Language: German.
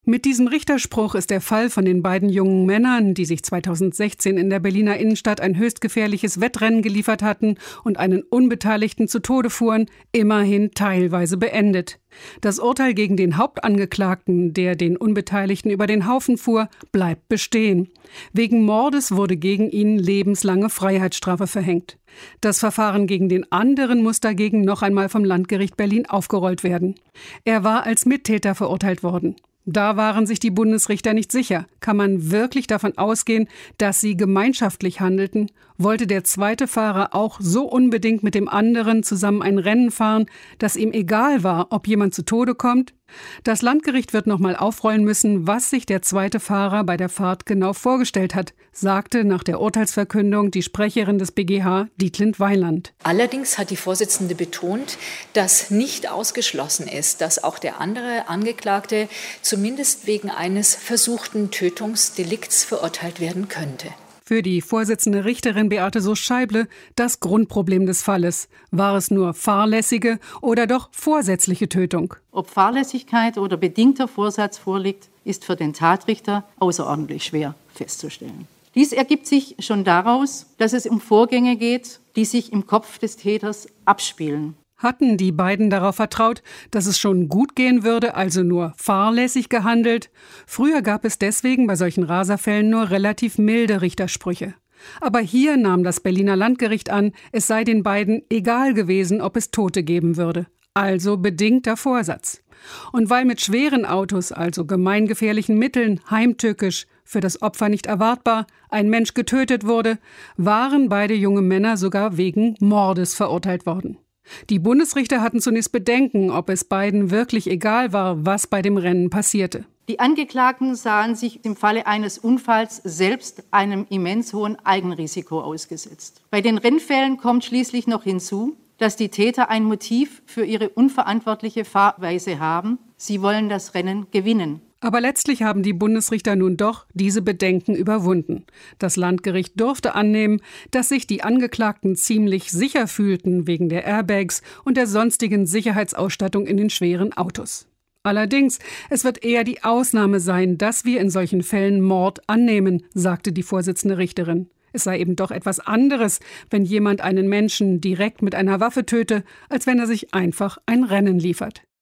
Mit diesem Richterspruch ist der Fall von den beiden jungen Männern, die sich 2016 in der Berliner Innenstadt ein höchst gefährliches Wettrennen geliefert hatten und einen Unbeteiligten zu Tode fuhren, immerhin teilweise beendet. Das Urteil gegen den Hauptangeklagten, der den Unbeteiligten über den Haufen fuhr, bleibt bestehen. Wegen Mordes wurde gegen ihn lebenslange Freiheitsstrafe verhängt. Das Verfahren gegen den anderen muss dagegen noch einmal vom Landgericht Berlin aufgerollt werden. Er war als Mittäter verurteilt worden. Da waren sich die Bundesrichter nicht sicher. Kann man wirklich davon ausgehen, dass sie gemeinschaftlich handelten? Wollte der zweite Fahrer auch so unbedingt mit dem anderen zusammen ein Rennen fahren, dass ihm egal war, ob jemand zu Tode kommt? Das Landgericht wird nochmal aufrollen müssen, was sich der zweite Fahrer bei der Fahrt genau vorgestellt hat, sagte nach der Urteilsverkündung die Sprecherin des BGH, Dietlind Weiland. Allerdings hat die Vorsitzende betont, dass nicht ausgeschlossen ist, dass auch der andere Angeklagte zumindest wegen eines versuchten Tötungsdelikts verurteilt werden könnte. Für die Vorsitzende Richterin Beate Soos-Scheible das Grundproblem des Falles. War es nur fahrlässige oder doch vorsätzliche Tötung? Ob Fahrlässigkeit oder bedingter Vorsatz vorliegt, ist für den Tatrichter außerordentlich schwer festzustellen. Dies ergibt sich schon daraus, dass es um Vorgänge geht, die sich im Kopf des Täters abspielen. Hatten die beiden darauf vertraut, dass es schon gut gehen würde, also nur fahrlässig gehandelt? Früher gab es deswegen bei solchen Raserfällen nur relativ milde Richtersprüche. Aber hier nahm das Berliner Landgericht an, es sei den beiden egal gewesen, ob es Tote geben würde. Also bedingter Vorsatz. Und weil mit schweren Autos, also gemeingefährlichen Mitteln, heimtückisch, für das Opfer nicht erwartbar, ein Mensch getötet wurde, waren beide junge Männer sogar wegen Mordes verurteilt worden. Die Bundesrichter hatten zunächst Bedenken, ob es beiden wirklich egal war, was bei dem Rennen passierte. Die Angeklagten sahen sich im Falle eines Unfalls selbst einem immens hohen Eigenrisiko ausgesetzt. Bei den Rennfällen kommt schließlich noch hinzu, dass die Täter ein Motiv für ihre unverantwortliche Fahrweise haben. Sie wollen das Rennen gewinnen. Aber letztlich haben die Bundesrichter nun doch diese Bedenken überwunden. Das Landgericht durfte annehmen, dass sich die Angeklagten ziemlich sicher fühlten wegen der Airbags und der sonstigen Sicherheitsausstattung in den schweren Autos. Allerdings, es wird eher die Ausnahme sein, dass wir in solchen Fällen Mord annehmen, sagte die Vorsitzende Richterin. Es sei eben doch etwas anderes, wenn jemand einen Menschen direkt mit einer Waffe töte, als wenn er sich einfach ein Rennen liefert.